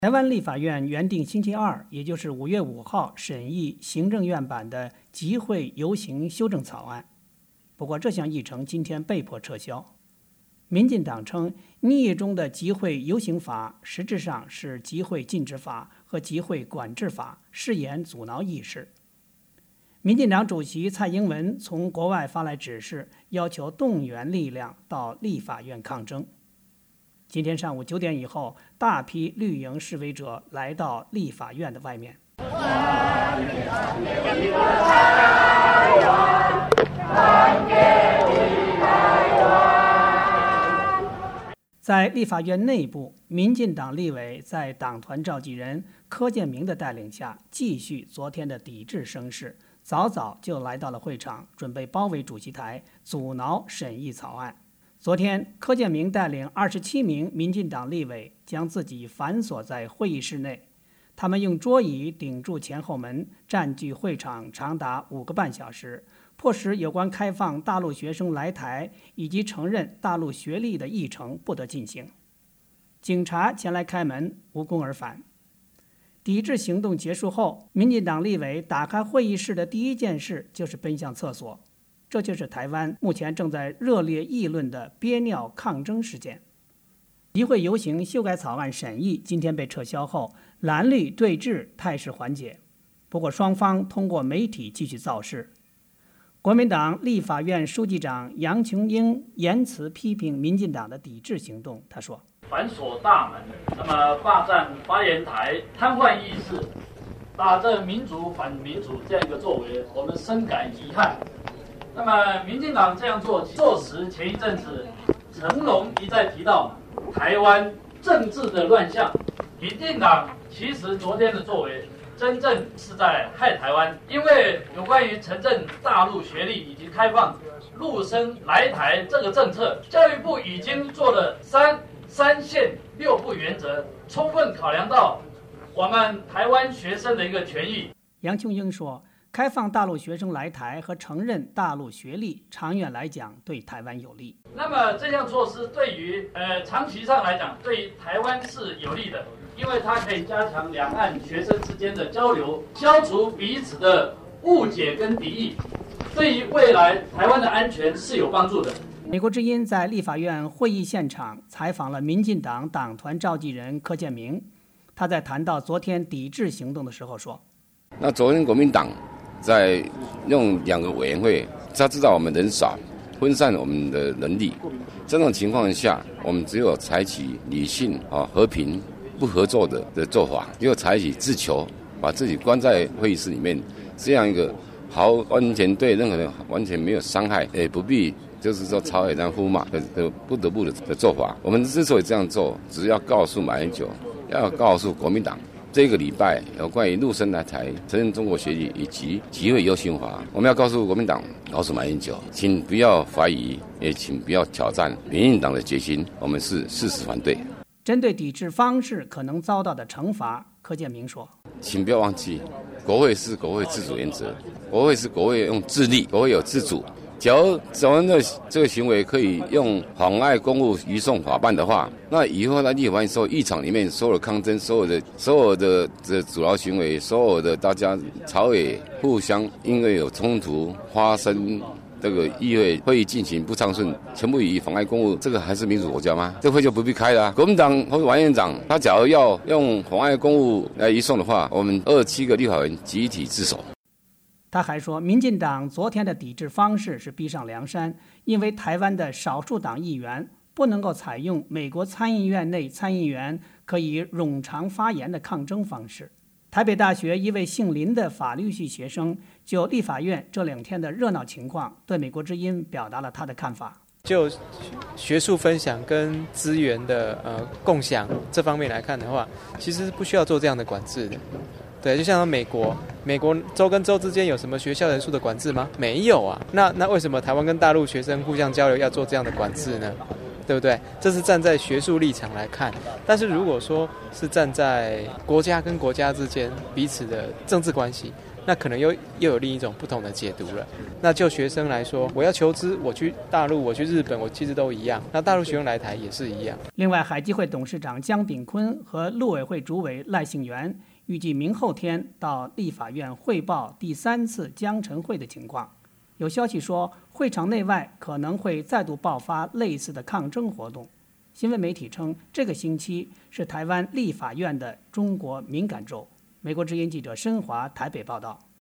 台湾立法院原定星期二，也就是5月5号审议行政院版的集会游行修正草案，不过这项议程今天被迫撤销。民进党称，拟议中的集会游行法实质上是集会禁止法和集会管制法，誓言阻挠议事。民进党主席蔡英文从国外发来指示，要求动员力量到立法院抗争。今天上午9点以后，大批绿营示威者来到立法院的外面。在立法院内部，民进党立委在党团召集人柯建铭的带领下，继续昨天的抵制声势，早早就来到了会场，准备包围主席台，阻挠审议草案。昨天，柯建铭带领27名民进党立委将自己反锁在会议室内，他们用桌椅顶住前后门，占据会场长达5个半小时，迫使有关开放大陆学生来台以及承认大陆学历的议程不得进行。警察前来开门，无功而返。抵制行动结束后，民进党立委打开会议室的第一件事就是奔向厕所。这就是台湾目前正在热烈议论的憋尿抗争事件。集会游行修改草案审议今天被撤销后，蓝绿对峙态势缓解，不过双方通过媒体继续造势。国民党立法院书记长杨琼英言辞批评民进党的抵制行动，他说： 反锁大门，那么霸占发言台，瘫痪议事，打着民主反民主这样一个作为，我们深感遗憾。那么民进党这样做时，前一阵子成龙一再提到台湾政治的乱象，民进党其实昨天的作为真正是在害台湾，因为有关于承认大陆学历以及开放陆生来台这个政策，教育部已经做了三线6不原则，充分考量到我们台湾学生的一个权益。 杨琼英说，开放大陆学生来台和承认大陆学历，长远来讲对台湾有利。 那么这项措施对于长期上来讲，对于台湾是有利的，因为它可以加强两岸学生之间的交流，消除彼此的误解跟敌意，对于未来台湾的安全是有帮助的。 美国之音在立法院会议现场采访了民进党党团召集人柯建铭，他在谈到昨天抵制行动的时候说： 那昨天国民党在用2个委员会，他知道我们人少，分散我们的能力，这种情况下，我们只有采取理性、和平、不合作的做法，只有采取自求，把自己关在会议室里面，这样一个完全对任何人完全没有伤害，也不必就是说朝野这样呼骂的不得不的做法。我们之所以这样做，只要告诉马英九，要告诉国民党，这个礼拜有关于陆生来台承认中国学历以及集会游行法，我们要告诉国民党，告诉马英九，请不要怀疑，也请不要挑战民进党的决心，我们是誓死反对。 针对抵制方式可能遭到的惩罚，柯建铭说： 请不要忘记，国会是国会自主原则，国会是国会用自立，国会有自主。假如咱们的这个行为可以用妨碍公务移送法办的话，那以后在立法院所有议场里面所有的抗争，所有的阻挠行为，所有的大家朝野互相因为有冲突发生，这个议会会议进行不畅顺，全部以妨碍公务，这个还是民主国家吗？这会就不必开了。国民党或者王院长，他假如要用妨碍公务来移送的话，我们27个立法委员集体自首。 他还说，民进党昨天的抵制方式是逼上梁山，因为台湾的少数党议员不能够采用美国参议院内参议员可以冗长发言的抗争方式。台北大学一位姓林的法律系学生就立法院这2天的热闹情况，对美国之音表达了他的看法。 就学术分享跟资源的共享这方面来看的话，其实不需要做这样的管制的。对，就像美国州跟州之间有什么学校人数的管制吗？没有啊。那为什么台湾跟大陆学生互相交流要做这样的管制呢？ 对不对？这是站在学术立场来看。但是如果说是站在国家跟国家之间彼此的政治关系，那可能又有另一种不同的解读了。那就学生来说，我要求知，我去大陆，我去日本，我其实都一样。那大陆学生来台也是一样。 另外，海基会董事长江炳坤和陆委会主委赖幸元预计明后天到立法院汇报第3次江晨会的情况。有消息说，会场内外可能会再度爆发类似的抗争活动。新闻媒体称，这个星期是台湾立法院的中国敏感周。美国之音记者申华台北报道。